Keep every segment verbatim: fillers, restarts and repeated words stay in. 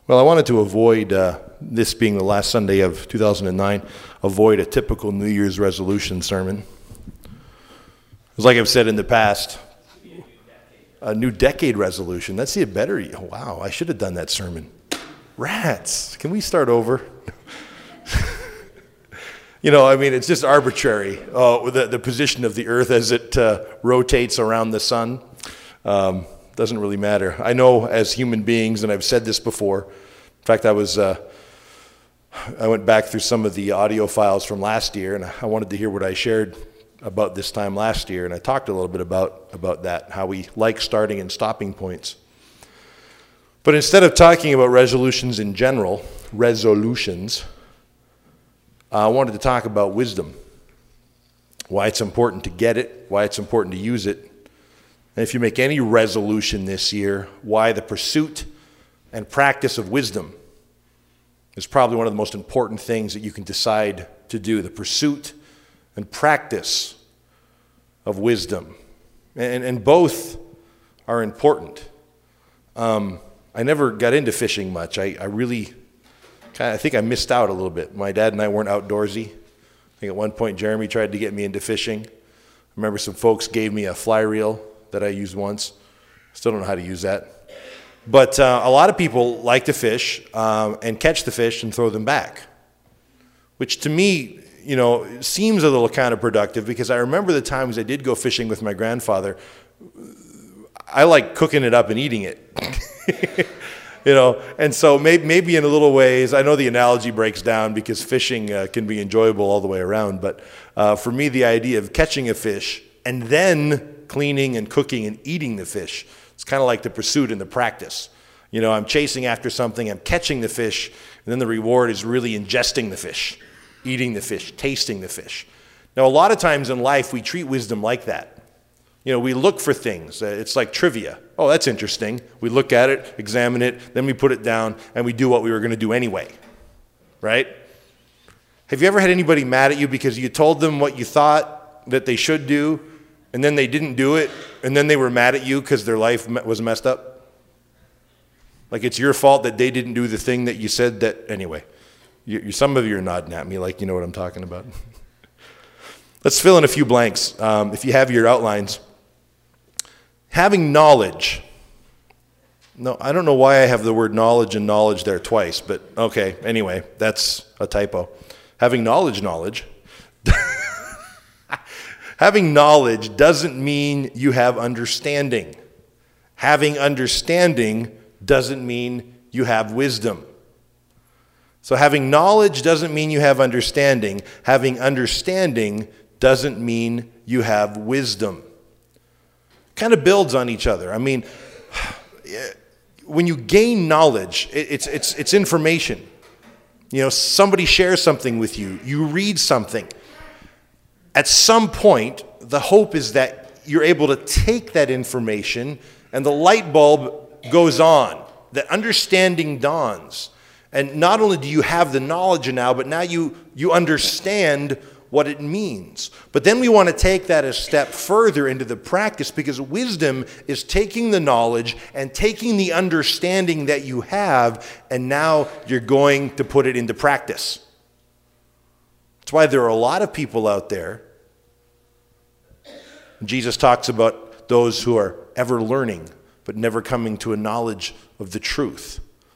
Well, I wanted to avoid, uh, this being the last Sunday of two thousand nine, avoid a typical New Year's resolution sermon. It's like I've said in the past, a new decade resolution. That's the better. Wow, I should have done that sermon. Rats, can we start over? You know, I mean, it's just arbitrary, uh, the, the position of the earth as it uh, rotates around the sun. Um, doesn't really matter. I know as human beings, and I've said this before, in fact, I was, uh, I went back through some of the audio files from last year, and I wanted to hear what I shared about this time last year, and I talked a little bit about, about that, how we like starting and stopping points. But instead of talking about resolutions in general, resolutions, I wanted to talk about wisdom, why it's important to get it, why it's important to use it, and if you make any resolution this year, why the pursuit and practice of wisdom is probably one of the most important things that you can decide to do, the pursuit and practice of wisdom. And, and both are important. Um, I never got into fishing much. I, I really... I think I missed out a little bit. My dad and I weren't outdoorsy. I think at one point Jeremy tried to get me into fishing. I remember some folks gave me a fly reel that I used once. Still don't know how to use that. But uh, a lot of people like to fish um, and catch the fish and throw them back, which to me, you know, seems a little counterproductive because I remember the times I did go fishing with my grandfather. I like cooking it up and eating it. You know, and so maybe, maybe in a little ways, I know the analogy breaks down because fishing uh, can be enjoyable all the way around, but uh, for me, the idea of catching a fish and then cleaning and cooking and eating the fish, it's kind of like the pursuit and the practice. You know, I'm chasing after something, I'm catching the fish, and then the reward is really ingesting the fish, eating the fish, tasting the fish. Now, a lot of times in life, we treat wisdom like that. You know, we look for things. It's like trivia. Oh, that's interesting. We look at it, examine it, then we put it down, and we do what we were going to do anyway. Right? Have you ever had anybody mad at you because you told them what you thought that they should do, and then they didn't do it, and then they were mad at you because their life was messed up? Like it's your fault that they didn't do the thing that you said that, anyway. You, you, some of you are nodding at me like you know what I'm talking about. Let's fill in a few blanks. Um, if you have your outlines. Having knowledge. No, I don't know why I have the word knowledge and knowledge there twice, but okay, anyway, that's a typo. Having knowledge, knowledge. Having knowledge doesn't mean you have understanding. Having understanding doesn't mean you have wisdom. So having knowledge doesn't mean you have understanding. Having understanding doesn't mean you have wisdom. Kind of builds on each other. I mean, when you gain knowledge, it's it's it's information. You know, somebody shares something with you. You read something. At some point, the hope is that you're able to take that information and the light bulb goes on. That understanding dawns. And not only do you have the knowledge now, but now you you understand what it means. But then we want to take that a step further into the practice because wisdom is taking the knowledge and taking the understanding that you have, and now you're going to put it into practice. That's why there are a lot of people out there. Jesus talks about those who are ever learning, but never coming to a knowledge of the truth.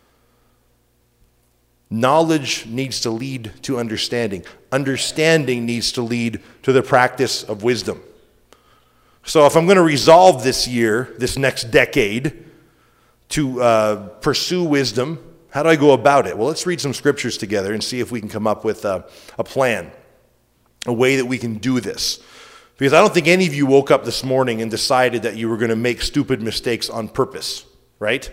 Knowledge needs to lead to understanding. Understanding needs to lead to the practice of wisdom. So if I'm going to resolve this year, this next decade, to uh, pursue wisdom, how do I go about it? Well, let's read some scriptures together and see if we can come up with a, a plan, a way that we can do this. Because I don't think any of you woke up this morning and decided that you were going to make stupid mistakes on purpose, right?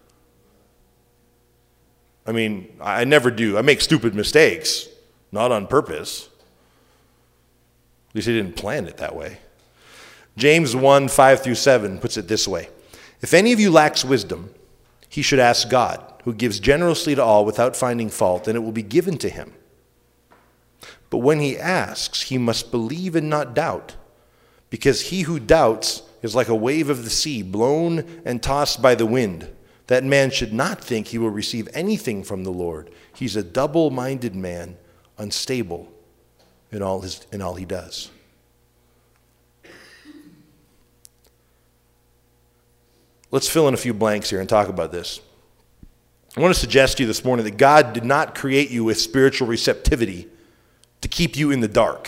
I mean, I never do. I make stupid mistakes, not on purpose. At least I didn't plan it that way. James one, five through seven puts it this way. If any of you lacks wisdom, he should ask God, who gives generously to all without finding fault, and it will be given to him. But when he asks, he must believe and not doubt, because he who doubts is like a wave of the sea, blown and tossed by the wind. That man should not think he will receive anything from the Lord. He's a double-minded man, unstable in all his in all he does. Let's fill in a few blanks here and talk about this. I want to suggest to you this morning that God did not create you with spiritual receptivity to keep you in the dark.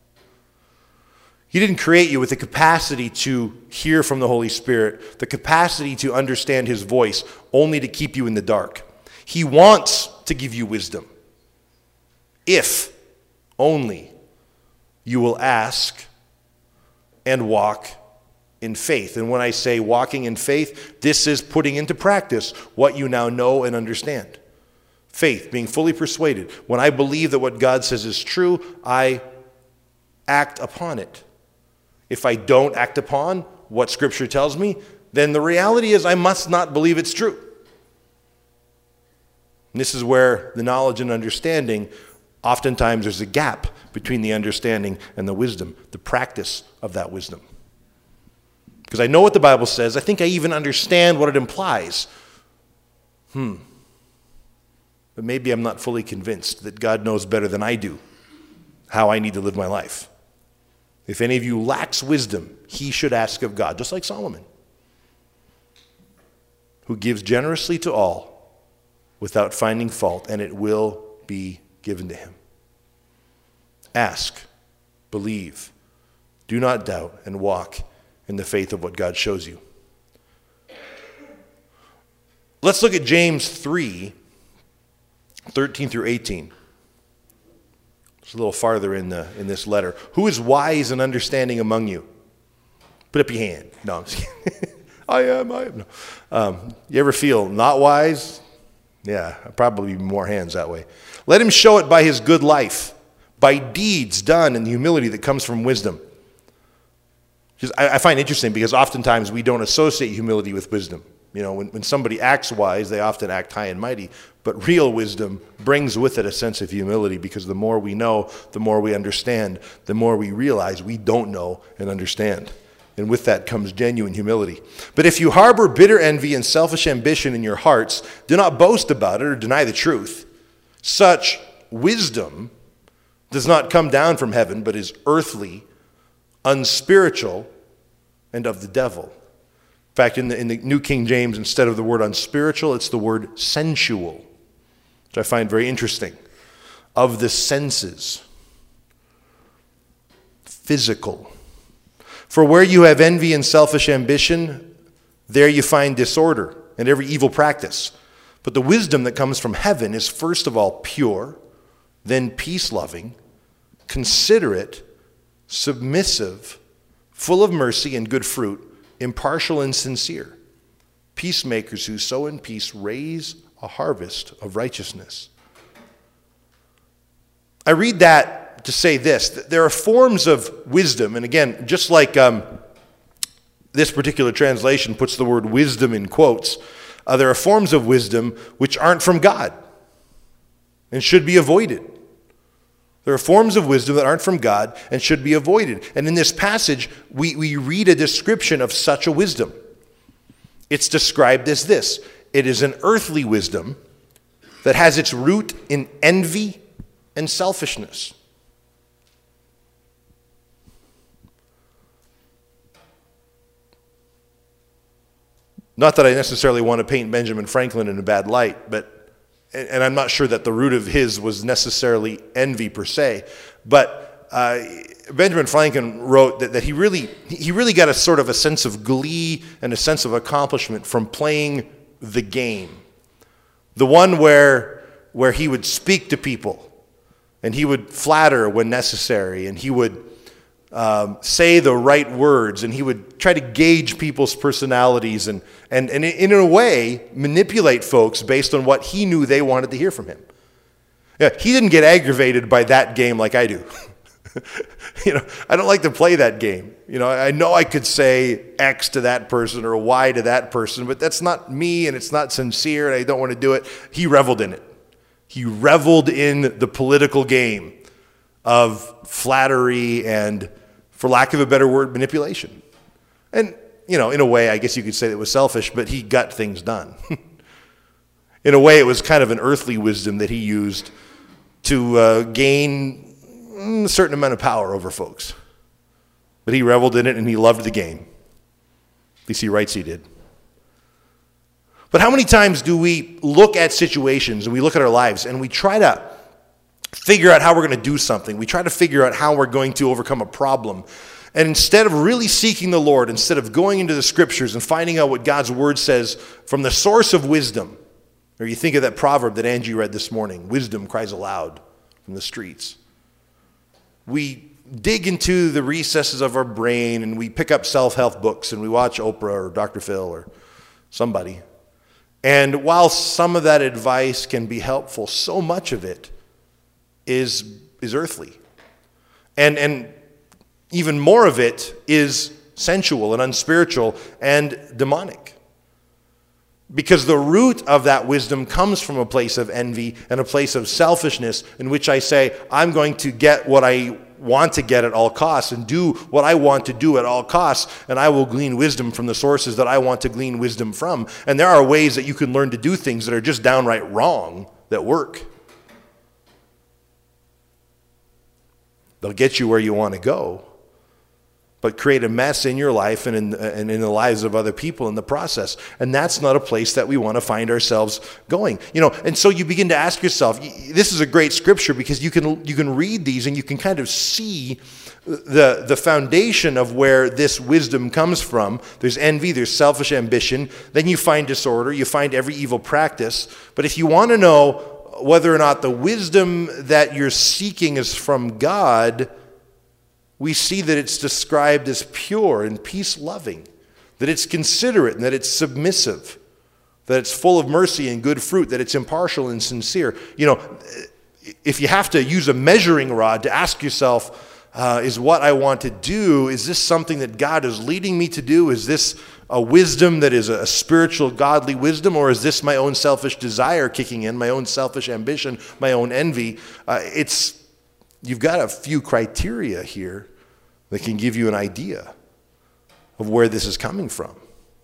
He didn't create you with the capacity to hear from the Holy Spirit, the capacity to understand his voice, only to keep you in the dark. He wants to give you wisdom, if only you will ask and walk in faith. And when I say walking in faith, this is putting into practice what you now know and understand. Faith, being fully persuaded. When I believe that what God says is true, I act upon it. If I don't act upon what Scripture tells me, then the reality is I must not believe it's true. And this is where the knowledge and understanding, oftentimes there's a gap between the understanding and the wisdom, the practice of that wisdom. Because I know what the Bible says. I think I even understand what it implies. Hmm. But maybe I'm not fully convinced that God knows better than I do how I need to live my life. If any of you lacks wisdom, he should ask of God, just like Solomon, who gives generously to all without finding fault, and it will be given to him. Ask, believe, do not doubt, and walk in the faith of what God shows you. Let's look at James three, thirteen through eighteen. It's a little farther in the in this letter. Who is wise and understanding among you? Put up your hand. No, I'm just kidding. I am, I am. No. Um, you ever feel not wise? Yeah, probably more hands that way. Let him show it by his good life, by deeds done in the humility that comes from wisdom. Just, I, I find it interesting because oftentimes we don't associate humility with wisdom. You know, when, when somebody acts wise, they often act high and mighty. But real wisdom brings with it a sense of humility, because the more we know, the more we understand, the more we realize we don't know and understand. And with that comes genuine humility. But if you harbor bitter envy and selfish ambition in your hearts, do not boast about it or deny the truth. Such wisdom does not come down from heaven, but is earthly, unspiritual, and of the devil. In fact, in the, in the New King James, instead of the word unspiritual, it's the word sensual, which I find very interesting. Of the senses. Physical. For where you have envy and selfish ambition, there you find disorder and every evil practice. But the wisdom that comes from heaven is first of all pure, then peace-loving, considerate, submissive, full of mercy and good fruit, impartial and sincere. Peacemakers who sow in peace raise a harvest of righteousness. I read that to say this, that there are forms of wisdom, and again, just like um, this particular translation puts the word wisdom in quotes, uh, there are forms of wisdom which aren't from God and should be avoided. There are forms of wisdom that aren't from God and should be avoided. And in this passage, we, we read a description of such a wisdom. It's described as this. It is an earthly wisdom that has its root in envy and selfishness. Not that I necessarily want to paint Benjamin Franklin in a bad light, but and I'm not sure that the root of his was necessarily envy per se, but uh, Benjamin Franklin wrote that, that he really he really got a sort of a sense of glee and a sense of accomplishment from playing the game. The one where where he would speak to people, and he would flatter when necessary, and he would um, say the right words, and he would try to gauge people's personalities and, and, and in a way manipulate folks based on what he knew they wanted to hear from him. Yeah, he didn't get aggravated by that game like I do. You know, I don't like to play that game. You know, I know I could say X to that person or Y to that person, but that's not me and it's not sincere and I don't want to do it. He reveled in it. He reveled in the political game of flattery and, for lack of a better word, manipulation. And you know, in a way, I guess you could say it was selfish, but he got things done. In a way, it was kind of an earthly wisdom that he used to uh, gain a certain amount of power over folks. But he reveled in it and he loved the game. At least he writes he did. But how many times do we look at situations and we look at our lives and we try to figure out how we're going to do something? We try to figure out how we're going to overcome a problem. And instead of really seeking the Lord, instead of going into the scriptures and finding out what God's word says from the source of wisdom, or you think of that proverb that Angie read this morning, wisdom cries aloud from the streets. We dig into the recesses of our brain and we pick up self-help books and we watch Oprah or Doctor Phil or somebody. And while some of that advice can be helpful, so much of it is, is earthly. And, and even more of it is sensual and unspiritual and demonic. Because the root of that wisdom comes from a place of envy and a place of selfishness in which I say, I'm going to get what I want to get at all costs and do what I want to do at all costs, and I will glean wisdom from the sources that I want to glean wisdom from. And there are ways that you can learn to do things that are just downright wrong that work. They'll get you where you want to go, but create a mess in your life and in, and in the lives of other people in the process. And that's not a place that we want to find ourselves going. You know, and so you begin to ask yourself, this is a great scripture because you can you can read these and you can kind of see the, the foundation of where this wisdom comes from. There's envy, there's selfish ambition, then you find disorder, you find every evil practice. But if you want to know whether or not the wisdom that you're seeking is from God, we see that it's described as pure and peace-loving, that it's considerate and that it's submissive, that it's full of mercy and good fruit, that it's impartial and sincere. You know, if you have to use a measuring rod to ask yourself, uh, is what I want to do, is this something that God is leading me to do? Is this a wisdom that is a spiritual, godly wisdom, or is this my own selfish desire kicking in, my own selfish ambition, my own envy? Uh, it's you've got a few criteria here that can give you an idea of where this is coming from.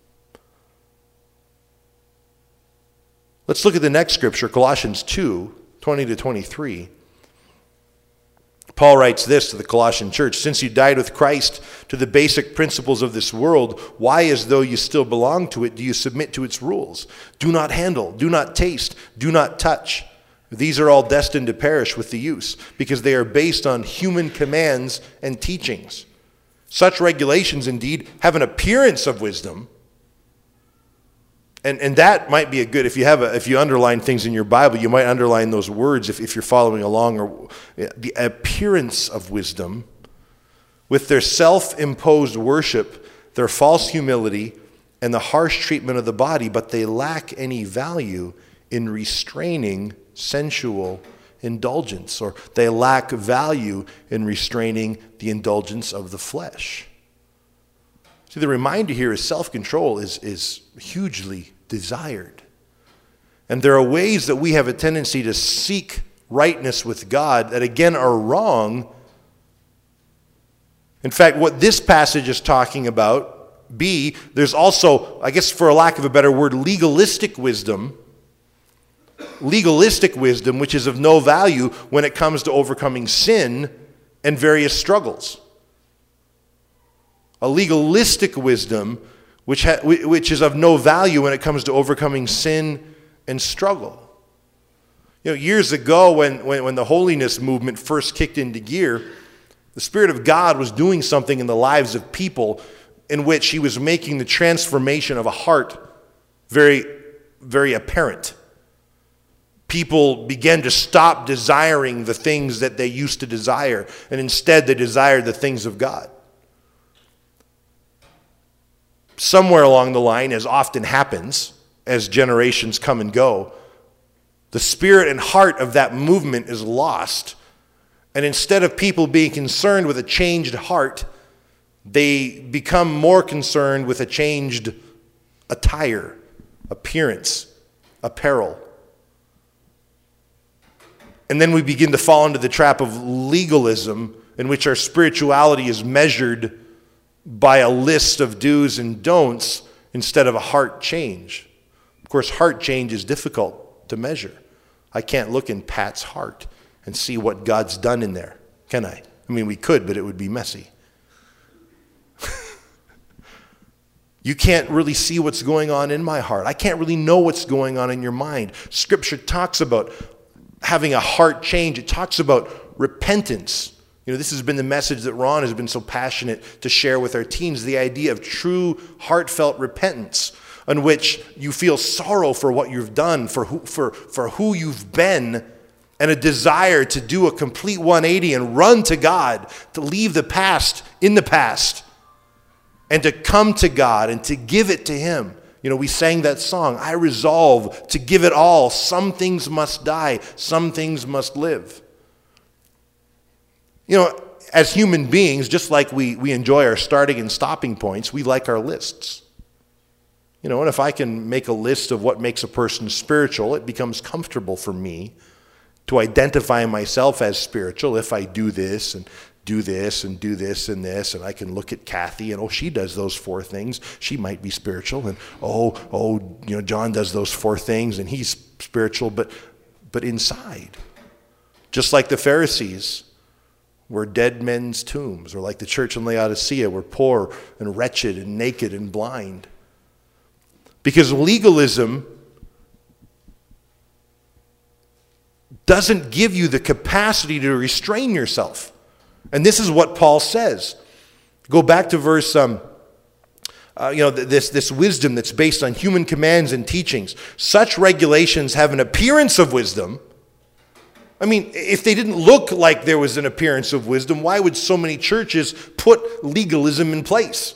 Let's look at the next scripture, Colossians two, twenty to twenty-three. Paul writes this to the Colossian church: since you died with Christ to the basic principles of this world, why, as though you still belong to it, do you submit to its rules? Do not handle, do not taste, do not touch. These are all destined to perish with the use, because they are based on human commands and teachings. Such regulations, indeed, have an appearance of wisdom. And and that might be a good, if you have a, if you underline things in your Bible, you might underline those words if, if you're following along, or the appearance of wisdom, with their self-imposed worship, their false humility, and the harsh treatment of the body, but they lack any value in restraining sensual indulgence, or they lack value in restraining the indulgence of the flesh. See, the reminder here is self-control is, is hugely desired. And there are ways that we have a tendency to seek rightness with God that, again, are wrong. In fact, what this passage is talking about, B, there's also, I guess for a lack of a better word, legalistic wisdom. Legalistic wisdom, which is of no value when it comes to overcoming sin and various struggles. A legalistic wisdom which ha- which is of no value when it comes to overcoming sin and struggle. You know, years ago when, when, when the holiness movement first kicked into gear, the Spirit of God was doing something in the lives of people in which he was making the transformation of a heart very, very apparent. People began to stop desiring the things that they used to desire, and instead they desired the things of God. Somewhere along the line, as often happens as generations come and go, the spirit and heart of that movement is lost. And instead of people being concerned with a changed heart, they become more concerned with a changed attire, appearance, apparel. And then we begin to fall into the trap of legalism, in which our spirituality is measured by a list of do's and don'ts instead of a heart change. Of course, heart change is difficult to measure. I can't look in Pat's heart and see what God's done in there, can I? I mean, we could, but it would be messy. You can't really see what's going on in my heart. I can't really know what's going on in your mind. Scripture talks about having a heart change. It talks about repentance. You know, this has been the message that Ron has been so passionate to share with our teens, the idea of true heartfelt repentance, in which you feel sorrow for what you've done, for who, for, for who you've been, and a desire to do a complete one eighty and run to God, to leave the past in the past, and to come to God and to give it to Him. You know, we sang that song, I resolve to give it all. Some things must die, some things must live. You know, as human beings, just like we, we enjoy our starting and stopping points, we like our lists. You know, and if I can make a list of what makes a person spiritual, it becomes comfortable for me to identify myself as spiritual if I do this and do this and do this and this, and I can look at Kathy and, oh, she does those four things. She might be spiritual. And, oh, oh, you know, John does those four things, and he's spiritual. But, but inside, just like the Pharisees were dead men's tombs, or like the church in Laodicea were poor and wretched and naked and blind. Because legalism doesn't give you the capacity to restrain yourself. And this is what Paul says. Go back to verse, um, uh, you know, this, this wisdom that's based on human commands and teachings. Such regulations have an appearance of wisdom. I mean, if they didn't look like there was an appearance of wisdom, why would so many churches put legalism in place?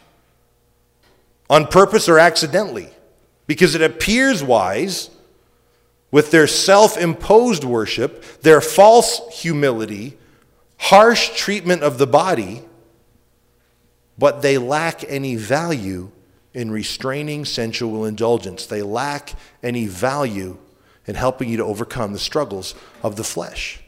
On purpose or accidentally? Because it appears wise with their self-imposed worship, their false humility, harsh treatment of the body, but they lack any value in restraining sensual indulgence. They lack any value in helping you to overcome the struggles of the flesh.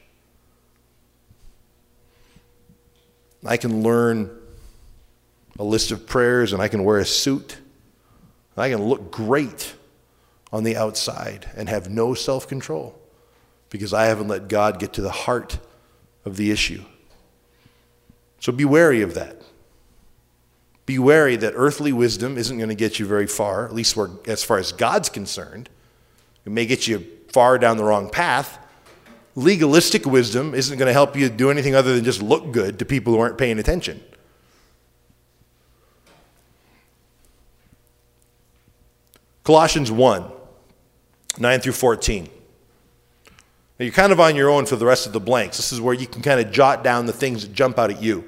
I can learn a list of prayers and I can wear a suit. I can look great on the outside and have no self-control because I haven't let God get to the heart of the issue. So be wary of that. Be wary that earthly wisdom isn't going to get you very far, at least where, as far as God's concerned. It may get you far down the wrong path. Legalistic wisdom isn't going to help you do anything other than just look good to people who aren't paying attention. Colossians one, nine through fourteen. Now you're kind of on your own for the rest of the blanks. This is where you can kind of jot down the things that jump out at you.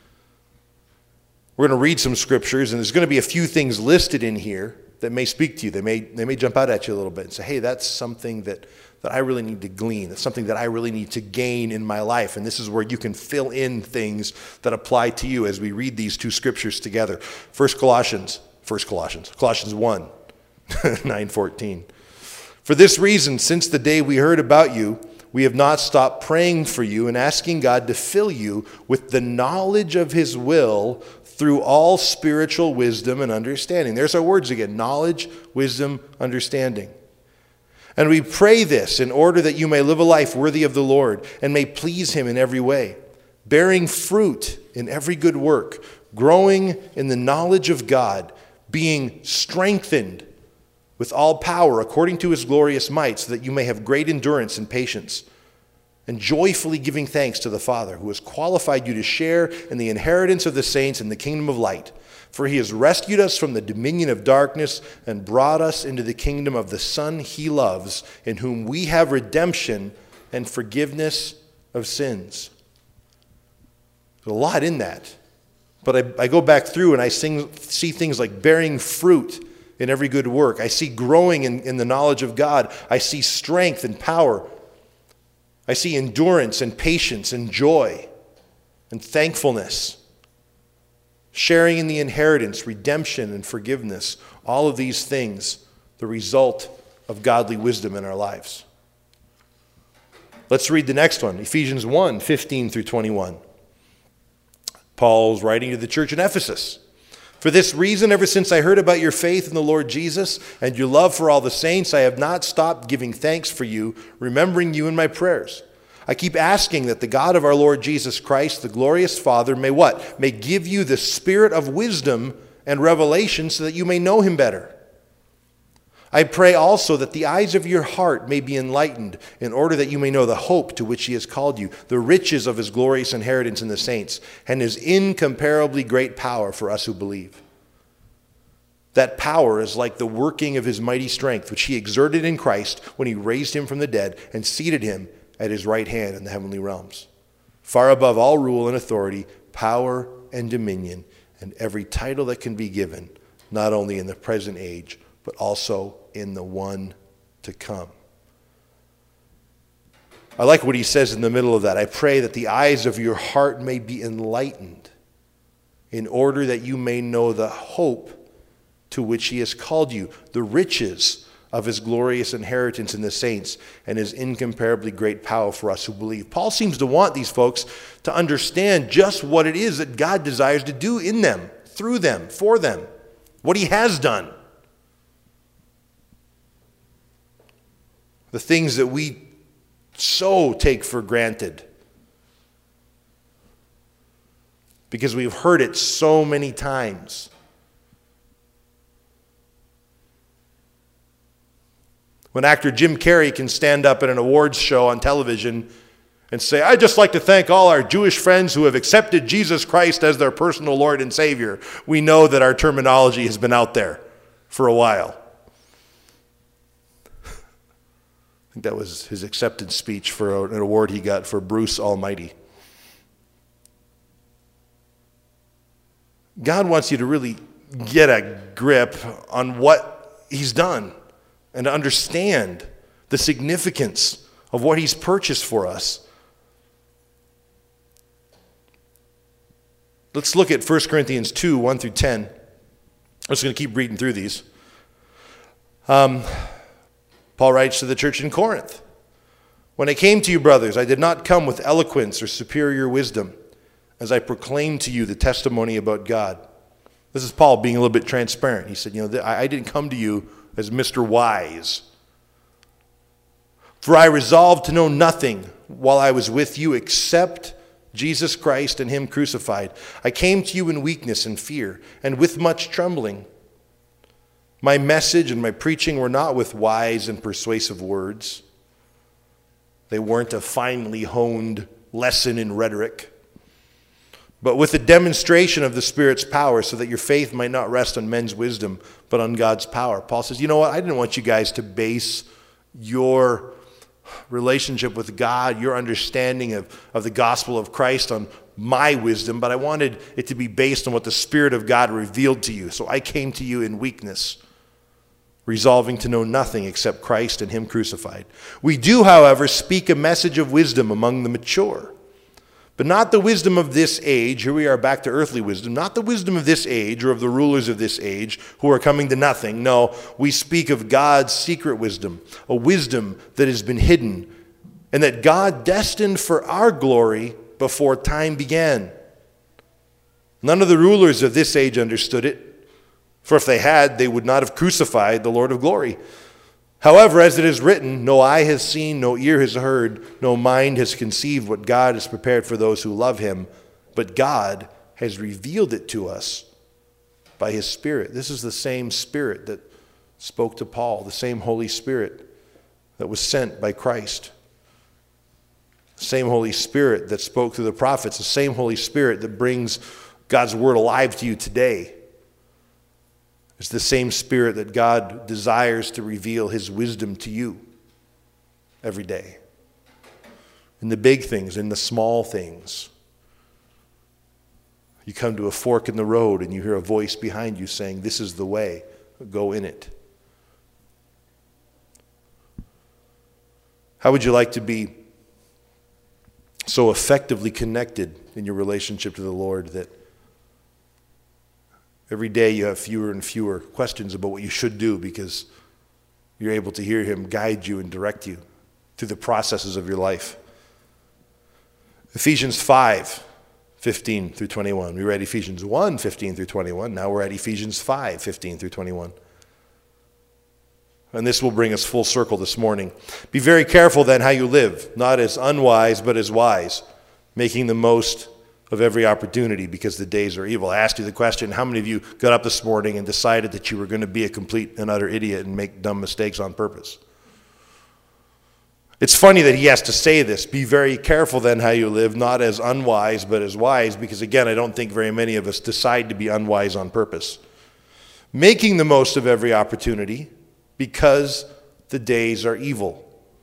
We're going to read some scriptures, and there's going to be a few things listed in here that may speak to you. They may, they may jump out at you a little bit and say, hey, that's something that, that I really need to glean. That's something that I really need to gain in my life. And this is where you can fill in things that apply to you as we read these two scriptures together. First Colossians, First Colossians, Colossians one, nine fourteen. For this reason, since the day we heard about you, we have not stopped praying for you and asking God to fill you with the knowledge of His will through all spiritual wisdom and understanding. There's our words again: knowledge, wisdom, understanding. And we pray this in order that you may live a life worthy of the Lord and may please Him in every way, bearing fruit in every good work, growing in the knowledge of God, being strengthened with all power according to His glorious might, so that you may have great endurance and patience, and joyfully giving thanks to the Father, who has qualified you to share in the inheritance of the saints in the kingdom of light. For He has rescued us from the dominion of darkness and brought us into the kingdom of the Son He loves, in whom we have redemption and forgiveness of sins. There's a lot in that. But I, I go back through and I sing, see things like bearing fruit in every good work. I see growing in, in the knowledge of God. I see strength and power. I see endurance and patience and joy and thankfulness. Sharing in the inheritance, redemption and forgiveness. All of these things, the result of godly wisdom in our lives. Let's read the next one, Ephesians one, fifteen through twenty-one. Paul's writing to the church in Ephesus. For this reason, ever since I heard about your faith in the Lord Jesus and your love for all the saints, I have not stopped giving thanks for you, remembering you in my prayers. I keep asking that the God of our Lord Jesus Christ, the glorious Father, may what? May give you the spirit of wisdom and revelation so that you may know him better. I pray also that the eyes of your heart may be enlightened, in order that you may know the hope to which he has called you, the riches of his glorious inheritance in the saints, and his incomparably great power for us who believe. That power is like the working of his mighty strength, which he exerted in Christ when he raised him from the dead and seated him at his right hand in the heavenly realms, far above all rule and authority, power and dominion, and every title that can be given, not only in the present age, but also in the one to come. I like what he says in the middle of that. I pray that the eyes of your heart may be enlightened, in order that you may know the hope to which he has called you, the riches of his glorious inheritance in the saints, and his incomparably great power for us who believe. Paul seems to want these folks to understand just what it is that God desires to do in them, through them, for them, what he has done. The things that we so take for granted because we've heard it so many times. When actor Jim Carrey can stand up at an awards show on television and say, "I'd just like to thank all our Jewish friends who have accepted Jesus Christ as their personal Lord and Savior," we know that our terminology has been out there for a while. I think that was his acceptance speech for an award he got for Bruce Almighty. God wants you to really get a grip on what he's done and to understand the significance of what he's purchased for us. Let's look at First Corinthians two, one through ten. I'm just going to keep reading through these. Um... Paul writes to the church in Corinth, "When I came to you, brothers, I did not come with eloquence or superior wisdom, as I proclaimed to you the testimony about God." This is Paul being a little bit transparent. He said, you know, I didn't come to you as Mister Wise. "For I resolved to know nothing while I was with you except Jesus Christ and him crucified. I came to you in weakness and fear, and with much trembling. My message and my preaching were not with wise and persuasive words. They weren't a finely honed lesson in rhetoric, but with a demonstration of the Spirit's power, so that your faith might not rest on men's wisdom, but on God's power." Paul says, you know what? I didn't want you guys to base your relationship with God, your understanding of, of the gospel of Christ on my wisdom, but I wanted it to be based on what the Spirit of God revealed to you. So I came to you in weakness, resolving to know nothing except Christ and him crucified. We do, however, speak a message of wisdom among the mature, but not the wisdom of this age. Here we are back to earthly wisdom. Not the wisdom of this age or of the rulers of this age who are coming to nothing. No, we speak of God's secret wisdom, a wisdom that has been hidden and that God destined for our glory before time began. None of the rulers of this age understood it, for if they had, they would not have crucified the Lord of glory. However, as it is written, no eye has seen, no ear has heard, no mind has conceived what God has prepared for those who love him, but God has revealed it to us by his Spirit. This is the same Spirit that spoke to Paul, the same Holy Spirit that was sent by Christ. The same Holy Spirit that spoke through the prophets, the same Holy Spirit that brings God's word alive to you today. It's the same Spirit that God desires to reveal his wisdom to you every day. In the big things, in the small things. You come to a fork in the road and you hear a voice behind you saying, "This is the way, go in it." How would you like to be so effectively connected in your relationship to the Lord that every day you have fewer and fewer questions about what you should do because you're able to hear him guide you and direct you through the processes of your life? Ephesians five fifteen through twenty-one. We read Ephesians one, fifteen through twenty-one. Now we're at Ephesians five, fifteen through twenty-one. And this will bring us full circle this morning. Be very careful then how you live, not as unwise, but as wise, making the most of every opportunity because the days are evil. I asked you the question, how many of you got up this morning and decided that you were going to be a complete and utter idiot and make dumb mistakes on purpose? It's funny that he has to say this. Be very careful then how you live, not as unwise, but as wise, because again, I don't think very many of us decide to be unwise on purpose. Making the most of every opportunity because the days are evil.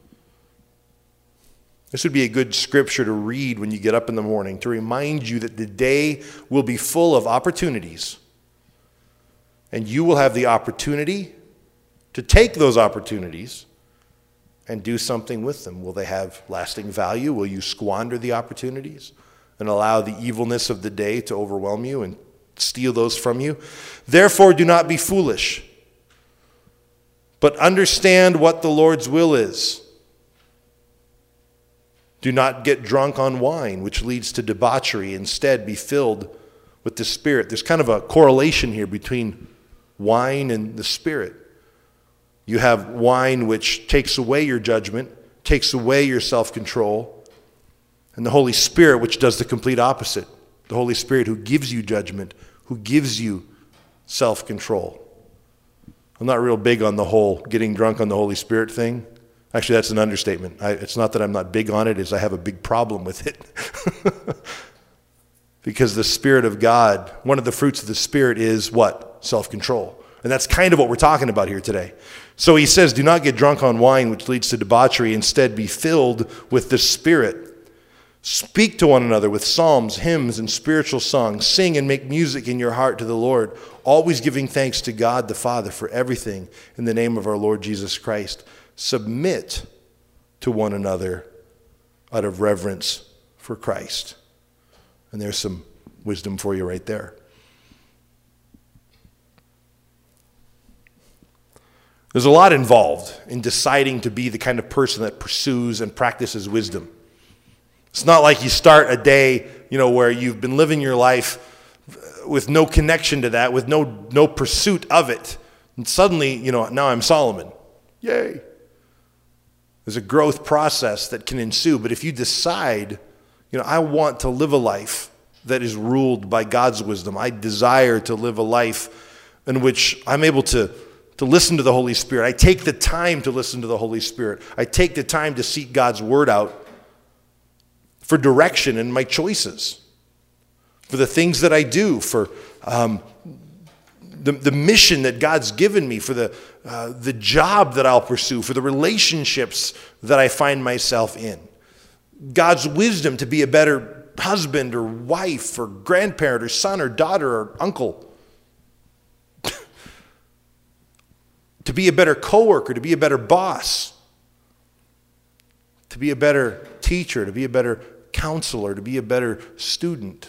This would be a good scripture to read when you get up in the morning to remind you that the day will be full of opportunities. And you will have the opportunity to take those opportunities and do something with them. Will they have lasting value? Will you squander the opportunities and allow the evilness of the day to overwhelm you and steal those from you? Therefore, do not be foolish, but understand what the Lord's will is. Do not get drunk on wine, which leads to debauchery. Instead, be filled with the Spirit. There's kind of a correlation here between wine and the Spirit. You have wine which takes away your judgment, takes away your self-control, and the Holy Spirit which does the complete opposite. The Holy Spirit who gives you judgment, who gives you self-control. I'm not real big on the whole getting drunk on the Holy Spirit thing. Actually, that's an understatement. I, it's not that I'm not big on it, it's I have a big problem with it. Because the Spirit of God, one of the fruits of the Spirit is what? Self-control. And that's kind of what we're talking about here today. So he says, do not get drunk on wine, which leads to debauchery. Instead, be filled with the Spirit. Speak to one another with psalms, hymns, and spiritual songs. Sing and make music in your heart to the Lord, always giving thanks to God the Father for everything in the name of our Lord Jesus Christ. Submit to one another out of reverence for Christ. And there's some wisdom for you right there. There's a lot involved in deciding to be the kind of person that pursues and practices wisdom. It's not like you start a day, you know, where you've been living your life with no connection to that, with no no pursuit of it. And suddenly, you know, now I'm Solomon. Yay. There's a growth process that can ensue. But if you decide, you know, I want to live a life that is ruled by God's wisdom. I desire to live a life in which I'm able to, to listen to the Holy Spirit. I take the time to listen to the Holy Spirit. I take the time to seek God's word out for direction in my choices, for the things that I do, for um, the, the mission that God's given me, for the, uh, the job that I'll pursue, for the relationships that I find myself in. God's wisdom to be a better husband or wife or grandparent or son or daughter or uncle. To be a better coworker, to be a better boss. To be a better teacher, to be a better counselor, to be a better student.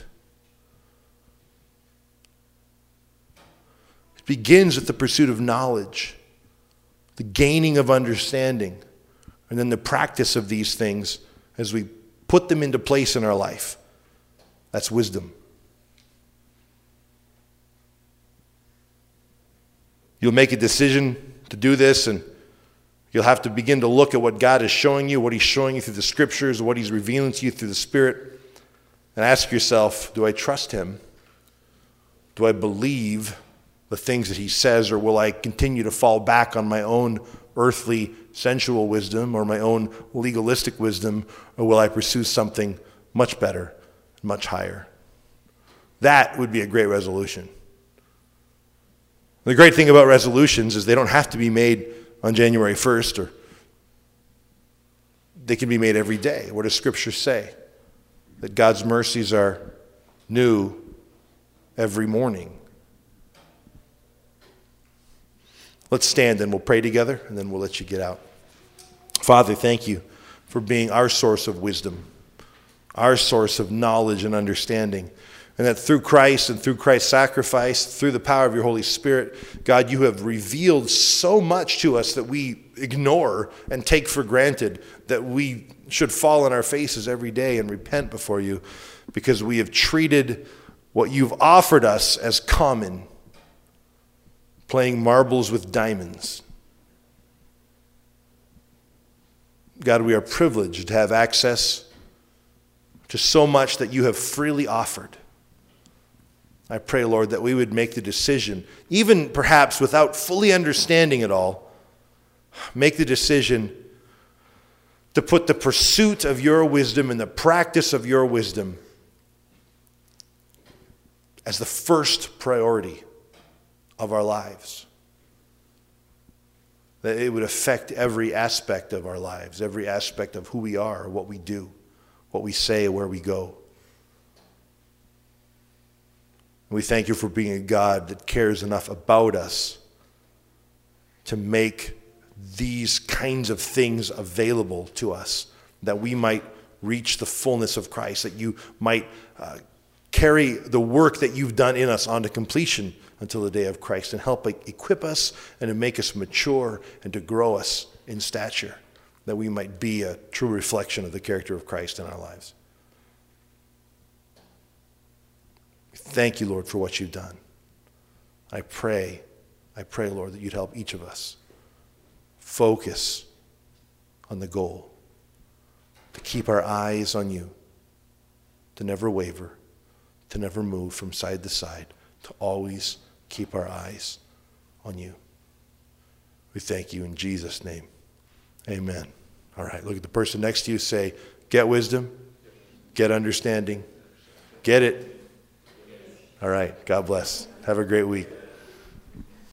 It begins with the pursuit of knowledge, the gaining of understanding, and then the practice of these things as we put them into place in our life. That's wisdom. You'll make a decision to do this, and you'll have to begin to look at what God is showing you, what he's showing you through the scriptures, what he's revealing to you through the Spirit, and ask yourself, do I trust him? Do I believe the things that he says, or will I continue to fall back on my own earthly, sensual wisdom or my own legalistic wisdom, or will I pursue something much better, much higher? That would be a great resolution. The great thing about resolutions is they don't have to be made on January first, or they can be made every day. What does Scripture say? That God's mercies are new every morning. Let's stand and we'll pray together, and then we'll let you get out. Father, thank you for being our source of wisdom, our source of knowledge and understanding. And that through Christ and through Christ's sacrifice, through the power of your Holy Spirit, God, you have revealed so much to us that we ignore and take for granted, that we should fall on our faces every day and repent before you, because we have treated what you've offered us as common, playing marbles with diamonds. God, we are privileged to have access to so much that you have freely offered. I pray, Lord, that we would make the decision, even perhaps without fully understanding it all, make the decision to put the pursuit of your wisdom and the practice of your wisdom as the first priority of our lives. That it would affect every aspect of our lives, every aspect of who we are, what we do, what we say, where we go. We thank you for being a God that cares enough about us to make these kinds of things available to us, that we might reach the fullness of Christ, that you might uh, carry the work that you've done in us onto completion until the day of Christ, and help equip us and to make us mature and to grow us in stature, that we might be a true reflection of the character of Christ in our lives. Thank you, Lord, for what you've done. I pray, I pray, Lord, that you'd help each of us focus on the goal, to keep our eyes on you, to never waver, to never move from side to side, to always keep our eyes on you. We thank you in Jesus' name. Amen. All right, look at the person next to you, say, get wisdom, get understanding, get it. All right, God bless. Have a great week.